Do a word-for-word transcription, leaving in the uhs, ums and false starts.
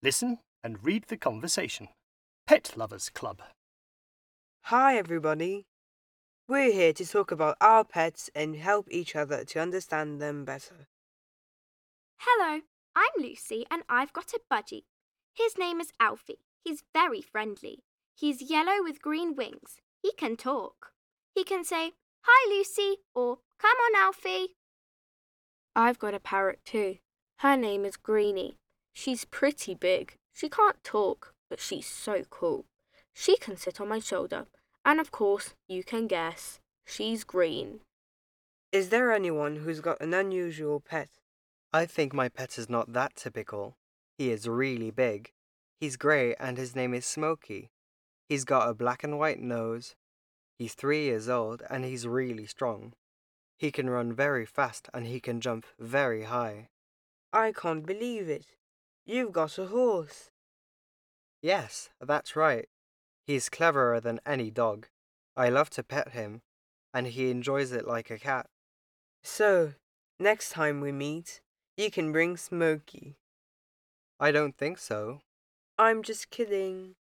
Listen and read the conversation. Pet Lovers Club. Hi, everybody. We're here to talk about our pets and help each other to understand them better. Hello, I'm Lucy and I've got a budgie. His name is Alfie. He's very friendly. He's yellow with green wings. He can talk. He can say, "Hi, Lucy," or "Come on, Alfie." I've got a parrot too. Her name is Greenie. She's pretty big. She can't talk, but she's so cool. She can sit on my shoulder, and of course, you can guess, she's green. Is there anyone who's got an unusual pet? I think my pet is not that typical. He is really big. He's grey and his name is Smokey. He's got a black and white nose. He's three years old and he's really strong. He can run very fast and he can jump very high. I can't believe it. You've got a horse. Yes, that's right. He's cleverer than any dog. I love to pet him, and he enjoys it like a cat. So, next time we meet, you can bring Smokey. I don't think so. I'm just kidding.